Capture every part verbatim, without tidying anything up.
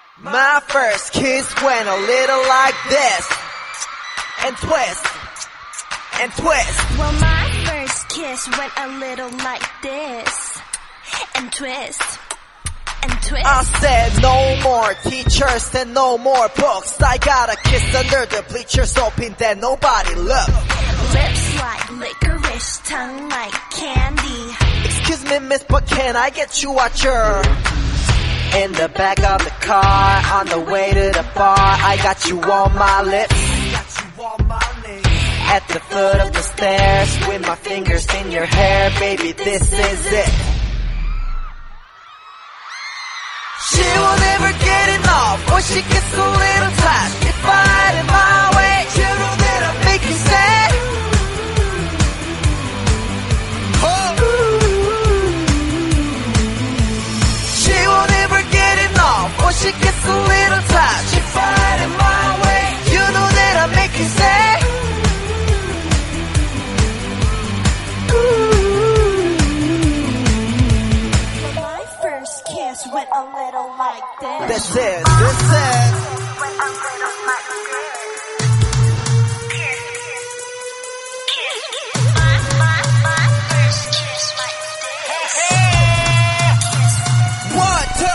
My first kiss went a little like this, and twist, and twist. Well, my first kiss went a little like this, and twist, and twist. I said no more teachers and no more books. I got a kiss under the bleachers hoping that nobody looked. Lips like licorice, tongue like candy. Excuse me, miss, but can I get you a chair? In the back of the car, on the way to the bar, I got you on my lips. At the foot of the stairs, with my fingers in your hair, baby, this is it. She will never get enough, or she gets a little tired. If I had it my way, you know that I'll make you sad. Oh. She will never get enough, or she gets a little tired. If I had it my way, you know that I'll make you sad. My first kiss went a little like this. This is, this is. Went a little like this. Kiss, kiss, kiss, kiss. My, my, my first kiss like this. One, two.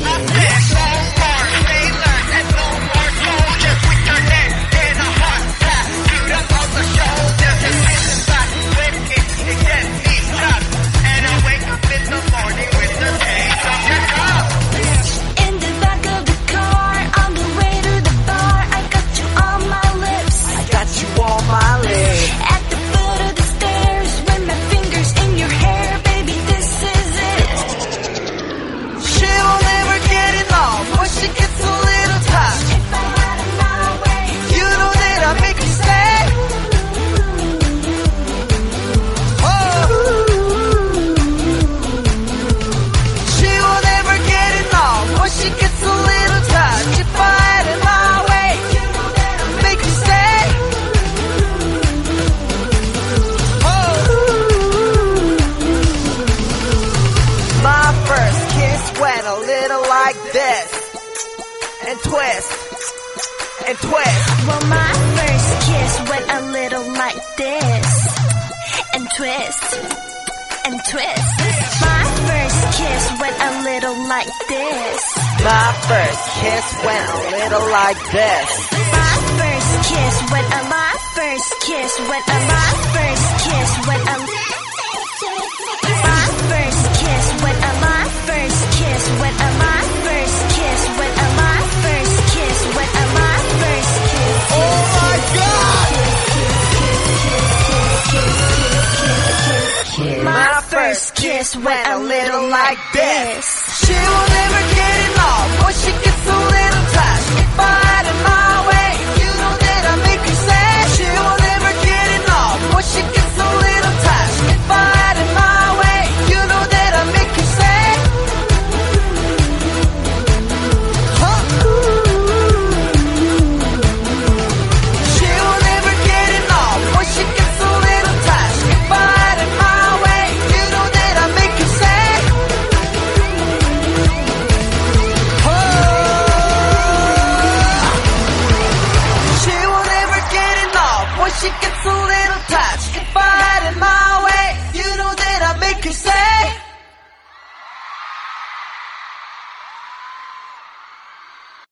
Went a little like this, and twist, and twist. Well, my first kiss went a little like this, and twist, and twist. My first kiss went a little like this. My first kiss went a little like this. My first kiss went a, my first kiss went a, my first kiss went a, my first kiss went a, my first kiss went a, my first kiss went a, my first kiss went a, my first kiss. Oh my God! My first kiss went a little like this. She will never